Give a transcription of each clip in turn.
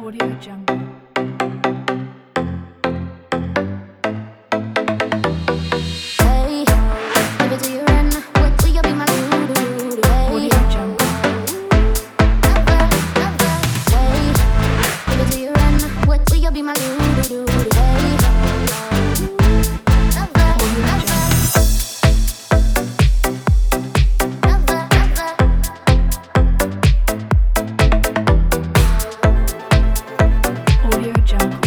Audio Jungle. Hey, give it to you right now. Wait till you be my lulu. Hey, Audio Jungle. hey, give it to you right now. Wait till you be my lulu. Hey, Audio Jungle.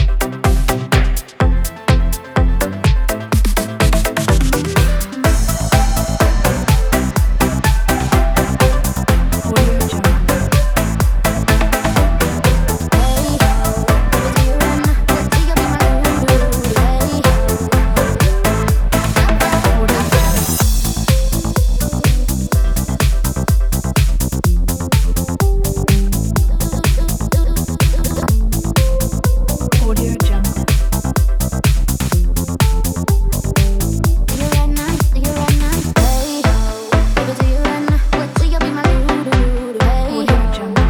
Audio Jungle. Audio Jungle. Audio Jungle.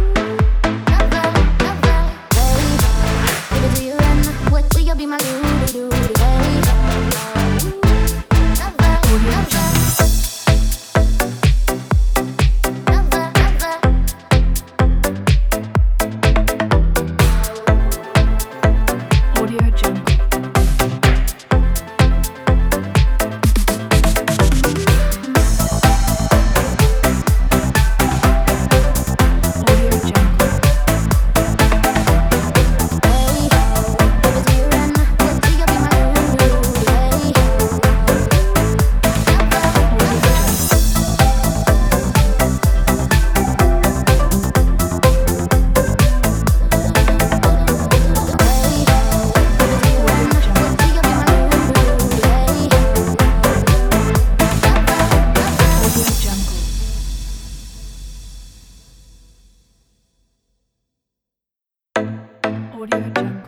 Be my lulu, Audio Jungle. Audio Jungle. Audio Jungle. Audio Jungle. Audio Jungle. Audio Jungle. Audio Jungle.